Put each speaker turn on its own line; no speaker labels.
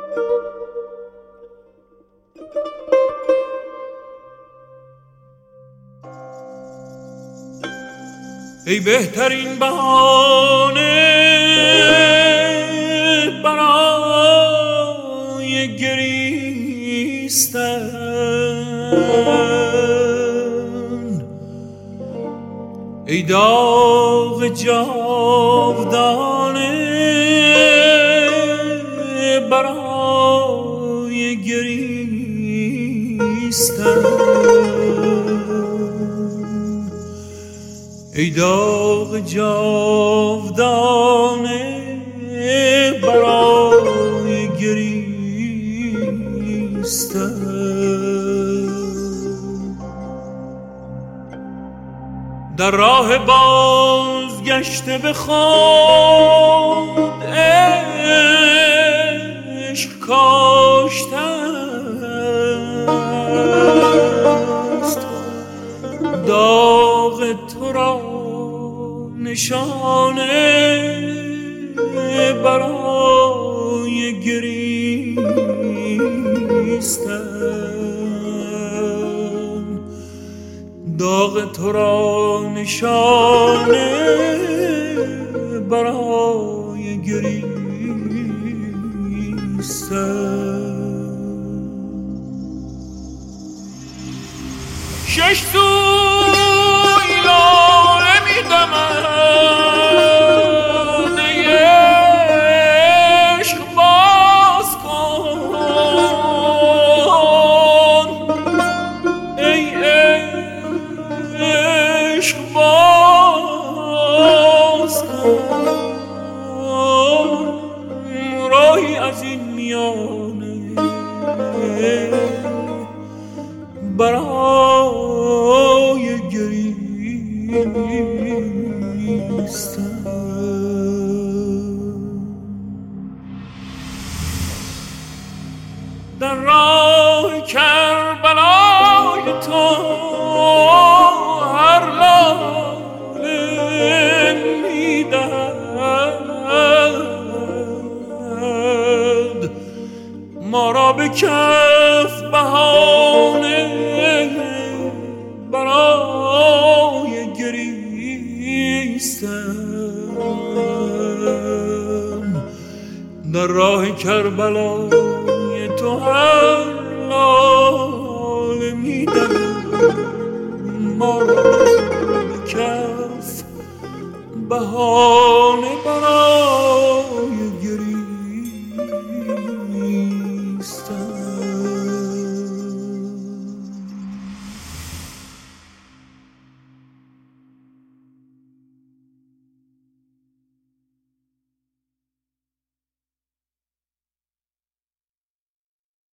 ای بهترین بهانه برای گریستن، ای داغ جاودانه برای گریستن، ای داغ جاودانه برای گریستن. در راه بازگشته به خود عشق کاشتن است، داغ تو را نشانه برای گریستن، داغ تو را نشانه برای گریستن. شش سوی لاله می‌دمد، ای عشق باز کن، ای عشق باز کن، راهی از این میانه برای گریستن. در راه کربلای تو هر لاله می‌دهد ما را به کف بهانه برای گریستن. در راه کربلای تو هر لاله می‌دهد ما را به کف بهانه برای